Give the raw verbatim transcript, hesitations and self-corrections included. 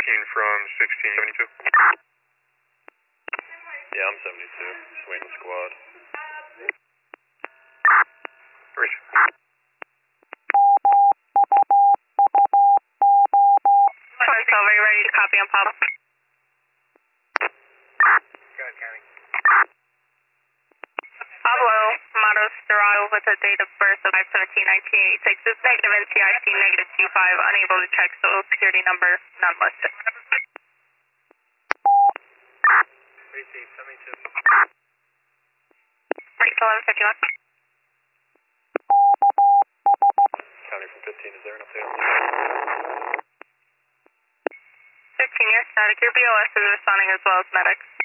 fifteen from sixteen seventy-two. Yeah, I'm seventy-two. Just waiting squad. Rich. twenty-twelve, are you ready to copy on pop? Go ahead, County. Pablo Matos Dorado with a date of birth of five seventeen nineteen eighty-six is negative N C I C negative T five, unable to check social security number, none listed. Receive, seventy-two. Right, eleven fifty-one. County from fifteen, is there an update on fifteen, yes, static. Your B O S is responding as well as medics.